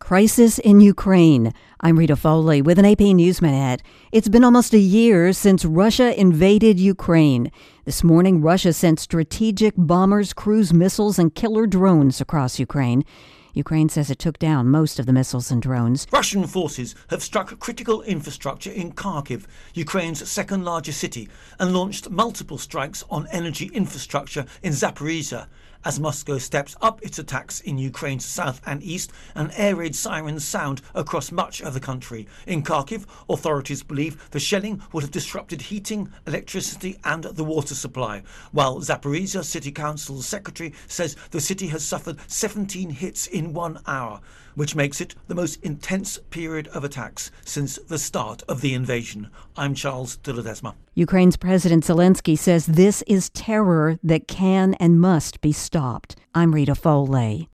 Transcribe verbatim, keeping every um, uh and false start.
Crisis in Ukraine. I'm Rita Foley with an A P News Minute. It's been almost a year since Russia invaded Ukraine. This morning, Russia sent strategic bombers, cruise missiles, and killer drones across Ukraine. Ukraine says it took down most of the missiles and drones. Russian forces have struck critical infrastructure in Kharkiv, Ukraine's second largest city, and launched multiple strikes on energy infrastructure in Zaporizhzhia, as Moscow steps up its attacks in Ukraine's south and east and air raid sirens sound across much of the country. In Kharkiv, authorities believe the shelling would have disrupted heating, electricity and the water supply, while Zaporizhzhia City Council's secretary says the city has suffered seventeen hits in one hour, which makes it the most intense period of attacks since the start of the invasion. I'm Charles de Ledesma. Ukraine's President Zelensky says this is terror that can and must be stopped. I'm Rita Foley.